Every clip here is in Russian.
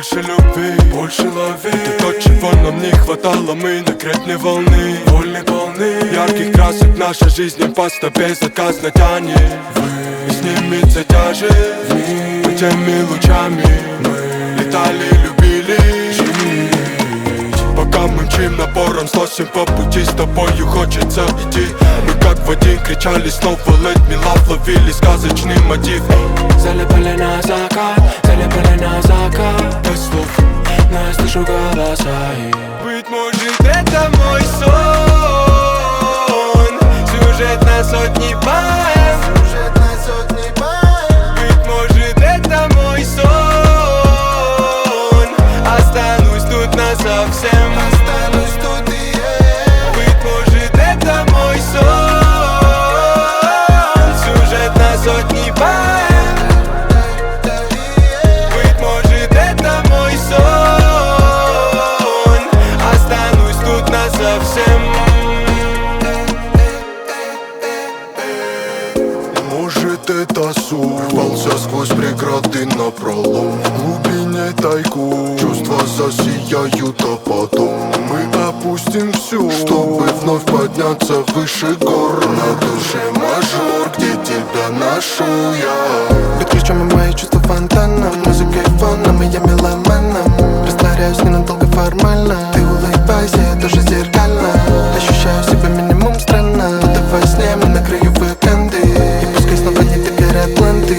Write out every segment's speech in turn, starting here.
Больше любви, больше лови. Это то, чего нам не хватало, мы на гребне волны. Вольны полны ярких красок, наша жизнь просто безотказно тянет. И снимется тяжесть под теми лучами. Мы летали, любили жить. Пока мы мчим напором, сносим по пути, с тобою хочется идти. Мы как в один кричали снова let me love, ловили сказочный мотив. Залипали на закат, залипали на закат. Без слов, но я слышу голоса их. Быть может, это мой сон, сюжет на сотни поэм. Быть может, это мой сон, останусь тут насовсем. Быть может, это мой сон, сюжет на сотни поэм. Быть может, это мой сон, останусь тут насовсем. Может, это сон, рвался сквозь преграды напролом. В глубине тайгу чувства засияют, а потом мы опустим всю, чтобы вновь подняться выше гор. На душе мажор, где тебя ношу я. Под ключом и мои чувства фонтаном, музыкой фоном, и я меломаном. Растворяюсь ненадолго формально. Ты улыбайся, я тоже зеркально. Ощущаю себя минимум странно, будто во сне мы на краю выканды. И пускай снова не теперь Атланты.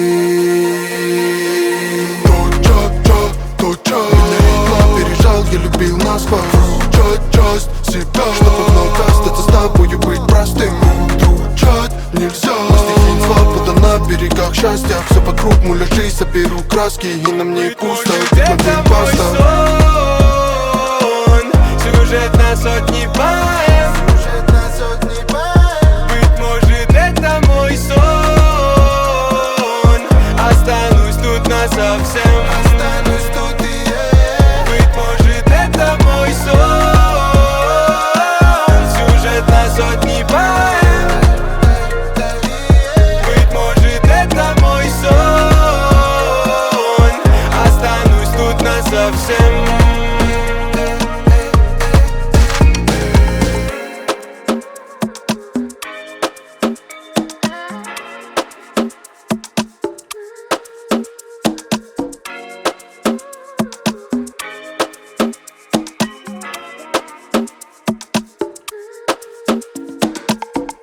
Меня ритма пережал, я любил насквозь. Часть себя, чтобы вновь остаться с тобою, быть простым. Дручать нельзя, на стихи свобода на берегах счастья. Все вокруг муляжи, соберу краски, и нам не пусто. Это мой сон, сюжет на сотни поэм. Быть может, это мой сон, останусь тут насовсем. Быть может, это мой сон, сюжет на сотни поэм. Быть может, это мой сон, останусь тут насовсем.